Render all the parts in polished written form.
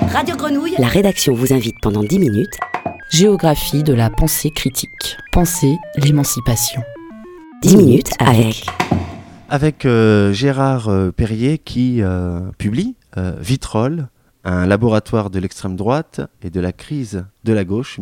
Radio Grenouille. La rédaction vous invite pendant 10 minutes. Géographie de la pensée critique. Penser l'émancipation. 10 minutes avec Gérard Perrier qui publie Vitrolles, un laboratoire de l'extrême droite et de la crise de la gauche,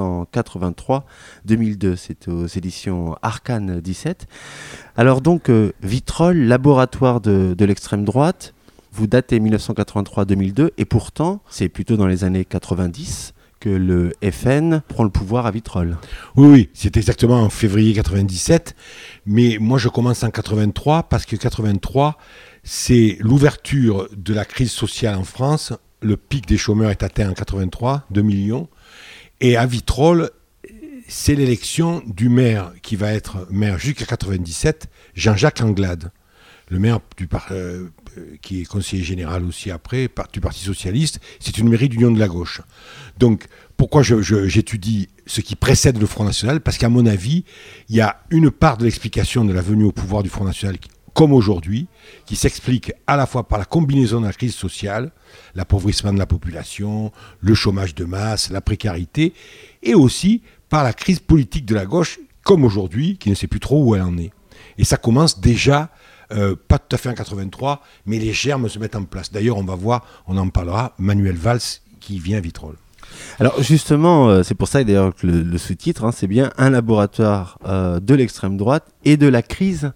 1983-2002. C'est aux éditions Arcane 17. Alors donc, Vitrolles, laboratoire de l'extrême droite, vous datez 1983-2002 et pourtant, c'est plutôt dans les années 90 que le FN prend le pouvoir à Vitrolles. Oui, c'est exactement en février 97, mais moi je commence en 83 parce que 83, c'est l'ouverture de la crise sociale en France. Le pic des chômeurs est atteint en 83, 2 millions, et à Vitrolles, c'est l'élection du maire qui va être maire jusqu'à 97, Jean-Jacques Anglade, le maire qui est conseiller général aussi après, du Parti Socialiste. C'est une mairie d'Union de la Gauche. Donc, pourquoi j'étudie ce qui précède le Front National ? Parce qu'à mon avis, il y a une part de l'explication de la venue au pouvoir du Front National, comme aujourd'hui, qui s'explique à la fois par la combinaison de la crise sociale, l'appauvrissement de la population, le chômage de masse, la précarité, et aussi par la crise politique de la gauche, comme aujourd'hui, qui ne sait plus trop où elle en est. Et ça commence déjà, pas tout à fait en 83, mais les germes se mettent en place. D'ailleurs, on va voir, on en parlera, Manuel Valls qui vient à Vitrolles. Alors justement, c'est pour ça d'ailleurs que le sous-titre, c'est bien un laboratoire de l'extrême droite et de la crise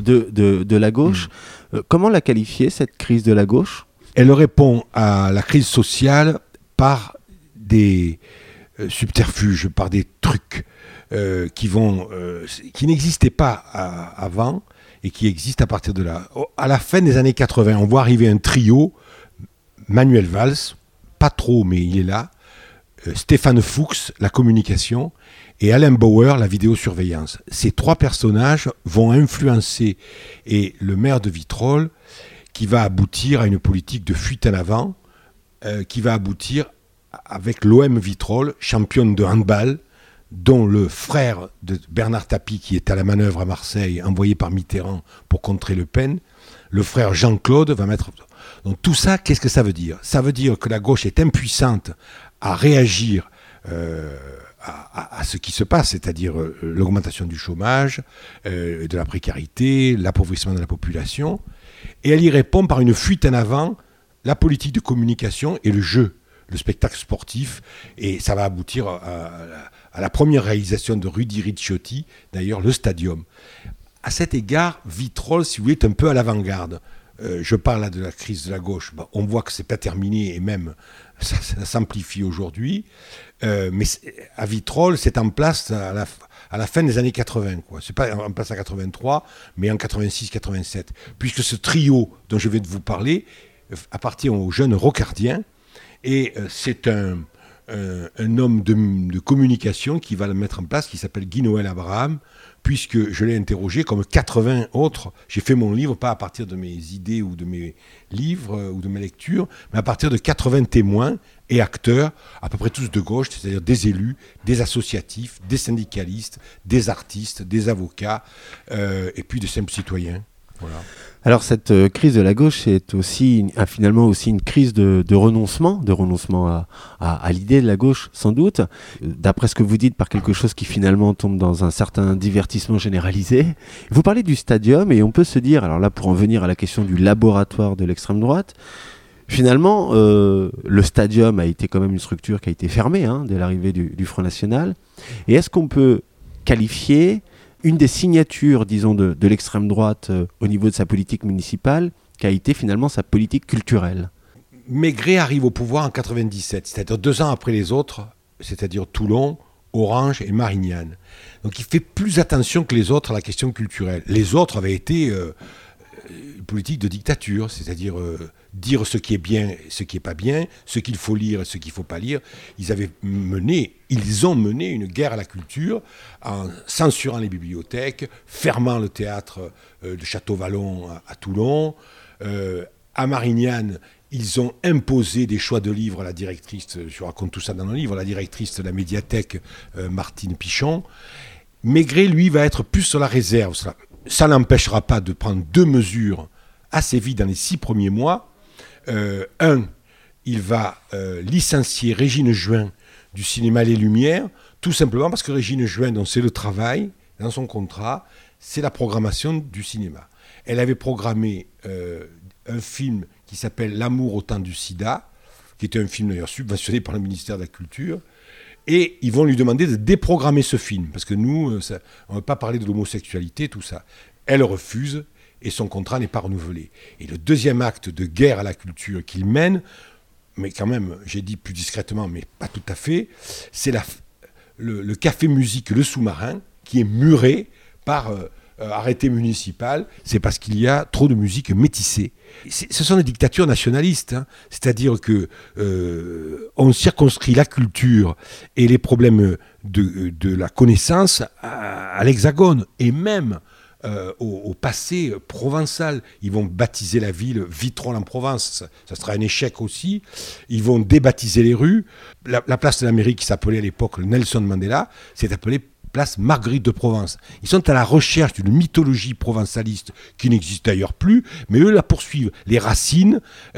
de la gauche. Comment la qualifier, cette crise de la gauche ? Elle répond à la crise sociale par des subterfuges, par des trucs qui n'existaient pas avant et qui existent à partir de là. À la fin des années 80, on voit arriver un trio, Manuel Valls, pas trop mais il est là, Stéphane Fuchs, la communication, et Alain Bauer, la vidéosurveillance. Ces trois personnages vont influencer et le maire de Vitrolles, qui va aboutir à une politique de fuite en avant, qui va aboutir avec l'OM Vitrolles, championne de handball, dont le frère de Bernard Tapie, qui est à la manœuvre à Marseille, envoyé par Mitterrand pour contrer Le Pen, le frère Jean-Claude va mettre... Donc tout ça, qu'est-ce que ça veut dire ? Ça veut dire que la gauche est impuissante à réagir à ce qui se passe, c'est-à-dire l'augmentation du chômage, de la précarité, l'appauvrissement de la population, et elle y répond par une fuite en avant, la politique de communication et le jeu, le spectacle sportif, et ça va aboutir à la première réalisation de Rudy Ricciotti, d'ailleurs le Stadium. À cet égard, Vitrolles, si vous voulez, est un peu à l'avant-garde. Je parle là de la crise de la gauche, on voit que c'est pas terminé et même ça s'amplifie aujourd'hui, mais à Vitrolles, c'est en place à la fin des années 80, quoi. C'est pas en place en 83, mais en 86-87, puisque ce trio dont je vais vous parler appartient au jeune Rocardien, et c'est un homme de communication qui va le mettre en place, qui s'appelle Guy-Noël Abraham, puisque je l'ai interrogé comme 80 autres. J'ai fait mon livre, pas à partir de mes idées ou de mes livres ou de mes lectures, mais à partir de 80 témoins et acteurs, à peu près tous de gauche, c'est-à-dire des élus, des associatifs, des syndicalistes, des artistes, des avocats, et puis de simples citoyens. Voilà. Alors cette crise de la gauche est aussi finalement aussi une crise de renoncement à l'idée de la gauche sans doute, d'après ce que vous dites, par quelque chose qui finalement tombe dans un certain divertissement généralisé. Vous parlez du Stadium et on peut se dire, alors là pour en venir à la question du laboratoire de l'extrême droite, finalement le Stadium a été quand même une structure qui a été fermée dès l'arrivée du Front National, et est-ce qu'on peut qualifier une des signatures, disons, de l'extrême droite au niveau de sa politique municipale, qui a été finalement sa politique culturelle. Maigret arrive au pouvoir en 97, c'est-à-dire 2 ans après les autres, c'est-à-dire Toulon, Orange et Marignane. Donc il fait plus attention que les autres à la question culturelle. Les autres avaient été une politique de dictature, c'est-à-dire dire ce qui est bien et ce qui n'est pas bien, ce qu'il faut lire et ce qu'il ne faut pas lire. Ils ont mené une guerre à la culture en censurant les bibliothèques, fermant le théâtre de Château-Vallon à Toulon. À Marignane, ils ont imposé des choix de livres à la directrice, je raconte tout ça dans le livre, la directrice de la médiathèque, Martine Pichon. Maigret, lui, va être plus sur la réserve. Ça n'empêchera pas de prendre 2 mesures assez vite dans les 6 premiers mois. il va licencier Régine Juin du cinéma Les Lumières, tout simplement parce que Régine Juin, dont c'est le travail, dans son contrat, c'est la programmation du cinéma. Elle avait programmé un film qui s'appelle L'amour au temps du sida, qui était un film d'ailleurs subventionné par le ministère de la Culture, et ils vont lui demander de déprogrammer ce film, parce que nous, on ne veut pas parler de l'homosexualité, tout ça. Elle refuse, et son contrat n'est pas renouvelé. Et le deuxième acte de guerre à la culture qu'il mène, mais quand même, j'ai dit plus discrètement, mais pas tout à fait, c'est le café-musique Le Sous-Marin, qui est muré par arrêté municipal, c'est parce qu'il y a trop de musique métissée. Ce sont des dictatures nationalistes, hein. C'est-à-dire que on circonscrit la culture et les problèmes de la connaissance à l'Hexagone, et même au passé provençal. Ils vont baptiser la ville Vitrolles en Provence, ça sera un échec aussi. Ils vont débaptiser les rues. La place de la mairie qui s'appelait à l'époque Nelson Mandela s'est appelée place Marguerite de Provence. Ils sont à la recherche d'une mythologie provençaliste qui n'existe d'ailleurs plus, mais eux la poursuivent. Les racines,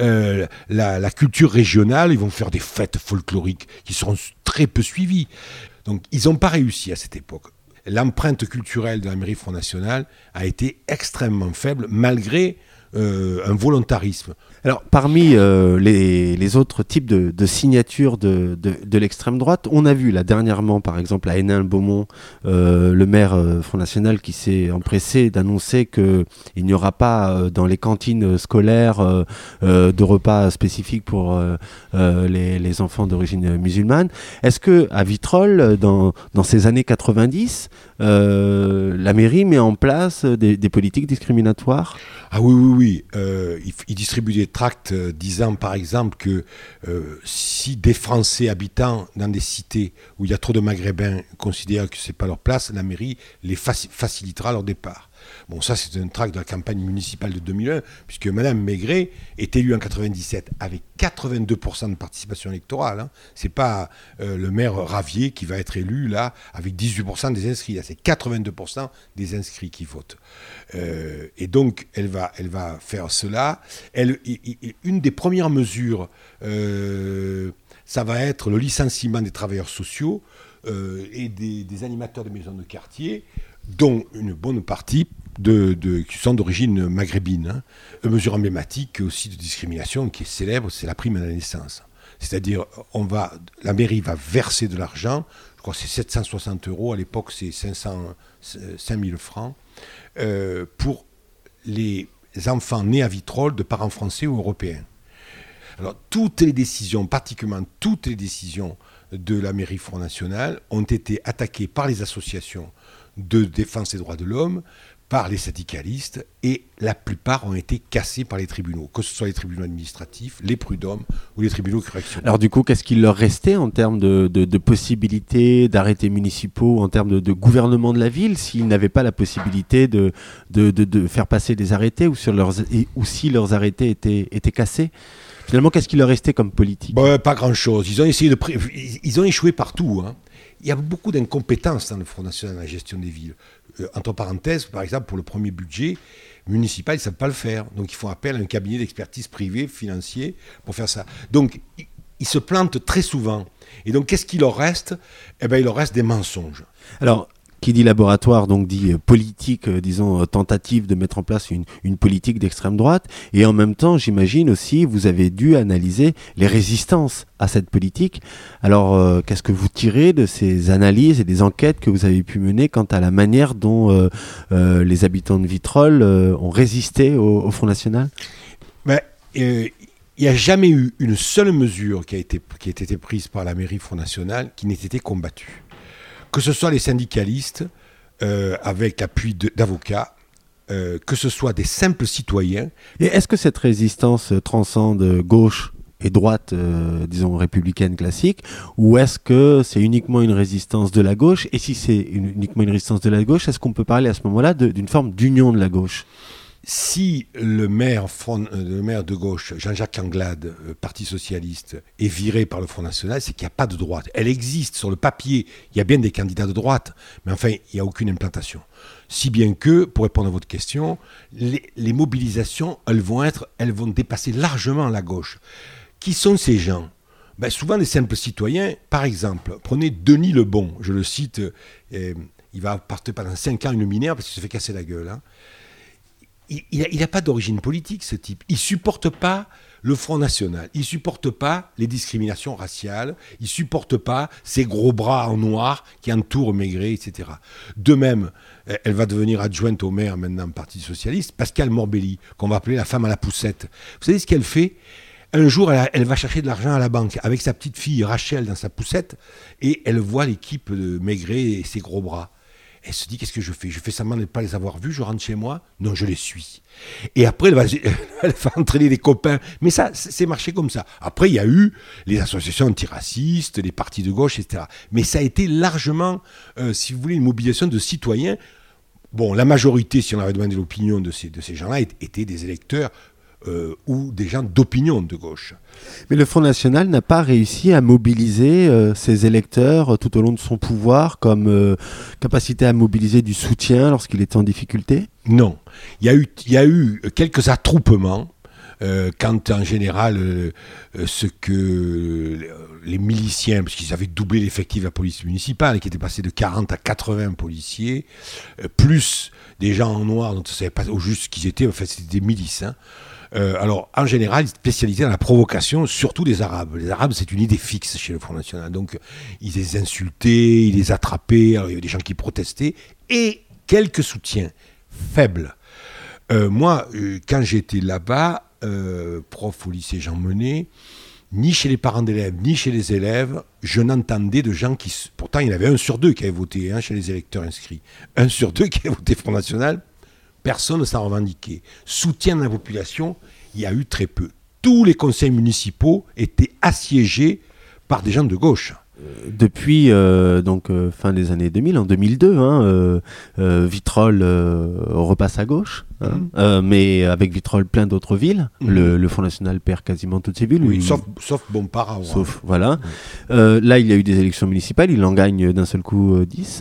la culture régionale, ils vont faire des fêtes folkloriques qui seront très peu suivies. Donc ils n'ont pas réussi à cette époque. L'empreinte culturelle de la mairie Front National a été extrêmement faible, malgré un volontarisme. Alors, parmi les autres types de signatures de l'extrême droite, on a vu là dernièrement, par exemple, à Hénin-Beaumont, le maire Front National qui s'est empressé d'annoncer qu'il n'y aura pas dans les cantines scolaires de repas spécifiques pour les enfants d'origine musulmane. Est-ce qu'à Vitrolles, dans ces années 90, la mairie met en place des politiques discriminatoires ? Ah oui. Il distribue des tracts disant par exemple que si des Français habitant dans des cités où il y a trop de Maghrébins considèrent que ce n'est pas leur place, la mairie les facilitera leur départ. Bon, ça c'est un tract de la campagne municipale de 2001, puisque Mme Maigret est élue en 97 avec 82% de participation électorale. Hein. C'est pas le maire Ravier qui va être élu là avec 18% des inscrits. Là, c'est 82% des inscrits qui votent. Et donc elle va faire cela. Une des premières mesures, ça va être le licenciement des travailleurs sociaux et des animateurs de maisons de quartier, dont une bonne partie qui sont d'origine maghrébine. Hein. Une mesure emblématique aussi de discrimination qui est célèbre, c'est la prime à la naissance. C'est-à-dire, la mairie va verser de l'argent, je crois que c'est 760 €, à l'époque c'est 5000 francs, pour les enfants nés à Vitrolles de parents français ou européens. Alors, toutes les décisions, particulièrement toutes les décisions de la mairie Front National, ont été attaquées par les associations de défense des droits de l'homme, par les syndicalistes, et la plupart ont été cassées par les tribunaux, que ce soit les tribunaux administratifs, les prud'hommes ou les tribunaux correctionnels. Alors du coup, qu'est-ce qu'il leur restait en termes de possibilités, d'arrêtés municipaux, en termes de gouvernement de la ville, s'ils n'avaient pas la possibilité de faire passer des arrêtés, ou si leurs arrêtés étaient cassés? Finalement, qu'est-ce qu'il leur restait comme politique? Pas grand-chose. Ils ont échoué partout. Hein. Il y a beaucoup d'incompétence dans le Front National dans la gestion des villes. Entre parenthèses, par exemple, pour le premier budget municipal, ils ne savent pas le faire. Donc, ils font appel à un cabinet d'expertise privé, financier, pour faire ça. Donc, ils se plantent très souvent. Et donc, qu'est-ce qu'il leur reste ? Il leur reste des mensonges. Alors, qui dit laboratoire, donc dit politique, tentative de mettre en place une politique d'extrême droite. Et en même temps, j'imagine aussi, vous avez dû analyser les résistances à cette politique. Alors, qu'est-ce que vous tirez de ces analyses et des enquêtes que vous avez pu mener quant à la manière dont les habitants de Vitrolles ont résisté au Front National ? Il n'y a jamais eu une seule mesure qui a été prise par la mairie Front National qui n'ait été combattue. Que ce soit les syndicalistes, avec l'appui d'avocats, que ce soit des simples citoyens. Et est-ce que cette résistance transcende gauche et droite, républicaine classique, ou est-ce que c'est uniquement une résistance de la gauche ? Et si c'est uniquement une résistance de la gauche, est-ce qu'on peut parler à ce moment-là d'une forme d'union de la gauche ? Si le maire de gauche, Jean-Jacques Anglade, Parti Socialiste, est viré par le Front National, c'est qu'il n'y a pas de droite. Elle existe sur le papier, il y a bien des candidats de droite, mais enfin, il n'y a aucune implantation. Si bien que, pour répondre à votre question, les mobilisations, elles vont dépasser largement la gauche. Qui sont ces gens ? Souvent des simples citoyens. Par exemple, prenez Denis Lebon, je le cite, il va porter pendant 5 ans une minère parce qu'il se fait casser la gueule. Hein. Il n'a pas d'origine politique, ce type. Il ne supporte pas le Front National. Il ne supporte pas les discriminations raciales. Il ne supporte pas ces gros bras en noir qui entourent Maigret, etc. De même, elle va devenir adjointe au maire maintenant, Parti Socialiste, Pascale Morbelli, qu'on va appeler la femme à la poussette. Vous savez ce qu'elle fait ? Un jour, elle va chercher de l'argent à la banque avec sa petite fille Rachel dans sa poussette et elle voit l'équipe de Maigret et ses gros bras. Elle se dit, qu'est-ce que je fais ? Je fais semblant de ne pas les avoir vus, je rentre chez moi ? Non, je les suis. Et après, elle va entraîner des copains. Mais ça, c'est marché comme ça. Après, il y a eu les associations antiracistes, les partis de gauche, etc. Mais ça a été largement, si vous voulez, une mobilisation de citoyens. Bon, la majorité, si on avait demandé l'opinion de ces gens-là, étaient des électeurs ou des gens d'opinion de gauche. Mais le Front National n'a pas réussi à mobiliser ses électeurs tout au long de son pouvoir comme capacité à mobiliser du soutien lorsqu'il était en difficulté ? Non. Il y a eu quelques attroupements quand en général ce que les miliciens, parce qu'ils avaient doublé l'effectif de la police municipale, qui était passé de 40 à 80 policiers, plus des gens en noir dont on ne savait pas au juste qui ils étaient, en fait c'était des milices, hein. Alors, en général, ils spécialisaient dans la provocation, surtout des Arabes. Les Arabes, c'est une idée fixe chez le Front National. Donc, ils les insultaient, ils les attrapaient. Alors, il y avait des gens qui protestaient. Et quelques soutiens faibles. Moi, quand j'étais là-bas, prof au lycée Jean Monnet, ni chez les parents d'élèves, ni chez les élèves, je n'entendais de gens qui... Pourtant, il y en avait 1 sur 2 qui avait voté chez les électeurs inscrits. 1 sur 2 qui avait voté Front National. Personne ne s'en revendiquait. Soutien de la population, il y a eu très peu. Tous les conseils municipaux étaient assiégés par des gens de gauche. Depuis fin des années 2000, en 2002, Vitrolles repasse à gauche, mais avec Vitrolles plein d'autres villes. Le Front National perd quasiment toutes ses villes. Oui, sauf Bompard. Sauf, voilà. Là, il y a eu des élections municipales, il en gagne d'un seul coup 10.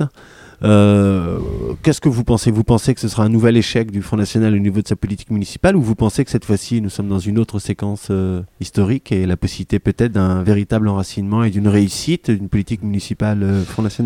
Qu'est-ce que vous pensez ? Vous pensez que ce sera un nouvel échec du Front National au niveau de sa politique municipale, ou vous pensez que cette fois-ci nous sommes dans une autre séquence historique et la possibilité peut-être d'un véritable enracinement et d'une réussite d'une politique municipale Front National ?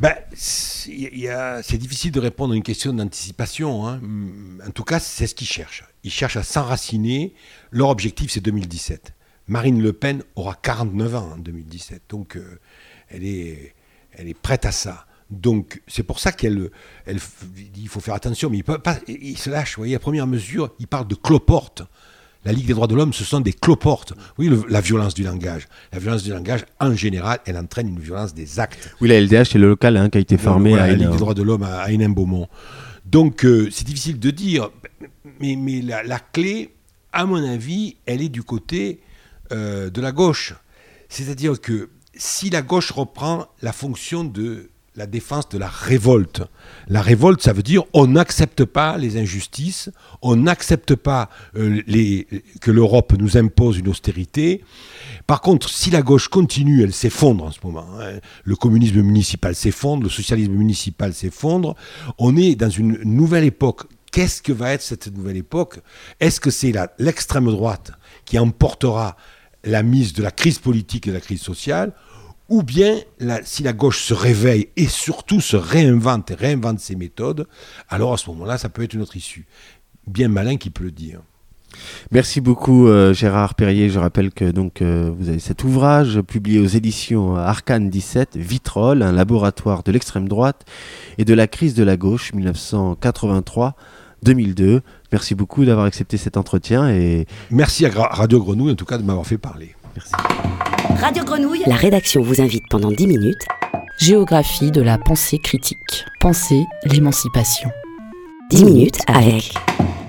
C'est difficile de répondre à une question d'anticipation. Hein. En tout cas, c'est ce qu'ils cherchent. Ils cherchent à s'enraciner. Leur objectif, c'est 2017. Marine Le Pen aura 49 ans en 2017. Donc, elle est prête à ça. Donc, c'est pour ça qu'il faut faire attention. Mais il se lâche. Vous voyez, la première mesure, il parle de cloporte. La Ligue des droits de l'homme, ce sont des cloportes. Oui, la violence du langage. La violence du langage, en général, elle entraîne une violence des actes. Oui, la LDH, c'est le local qui a été formé à la Ligue des droits de l'homme à Hénin-Beaumont. Donc, c'est difficile de dire. Mais la clé, à mon avis, elle est du côté de la gauche. C'est-à-dire que si la gauche reprend la fonction de la défense de la révolte. La révolte, ça veut dire on n'accepte pas les injustices, on n'accepte pas que l'Europe nous impose une austérité. Par contre, si la gauche continue, elle s'effondre en ce moment. Hein. Le communisme municipal s'effondre, le socialisme municipal s'effondre. On est dans une nouvelle époque. Qu'est-ce que va être cette nouvelle époque ? Est-ce que c'est l'extrême droite qui emportera la mise de la crise politique et de la crise sociale ? Ou bien, si la gauche se réveille et surtout se réinvente ses méthodes, alors à ce moment-là, ça peut être une autre issue. Bien malin qui peut le dire. Merci beaucoup Gérard Perrier. Je rappelle que vous avez cet ouvrage publié aux éditions Arcane 17, Vitrolles, un laboratoire de l'extrême droite et de la crise de la gauche 1983-2002. Merci beaucoup d'avoir accepté cet entretien. Et merci à Radio Grenouille en tout cas de m'avoir fait parler. Merci. Radio Grenouille. La rédaction vous invite pendant 10 minutes. Géographie de la pensée critique. Penser l'émancipation. 10 minutes avec